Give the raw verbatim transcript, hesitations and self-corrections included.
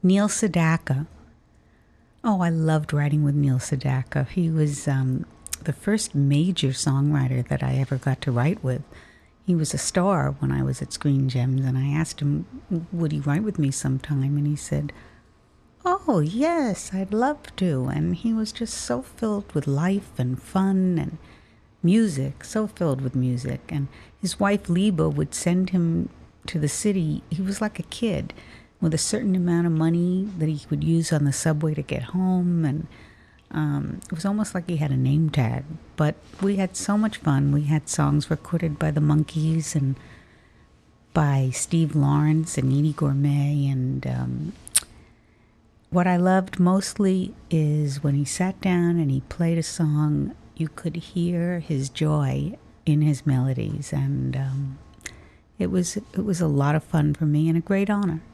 Neil Sedaka. Oh, I loved writing with Neil Sedaka. He was um, the first major songwriter that I ever got to write with. He was a star when I was at Screen Gems, and I asked him, would he write with me sometime? And he said, oh, yes, I'd love to. And he was just so filled with life and fun and music, so filled with music. And his wife, Liba, would send him to the city. He was like a kid with a certain amount of money that he would use on the subway to get home. And um, it was almost like he had a name tag. But we had so much fun. We had songs recorded by the Monkees and by Steve Lawrence and Edie Gourmet. And um, what I loved mostly is when he sat down and he played a song, you could hear his joy in his melodies. And um, it was it was a lot of fun for me and a great honor.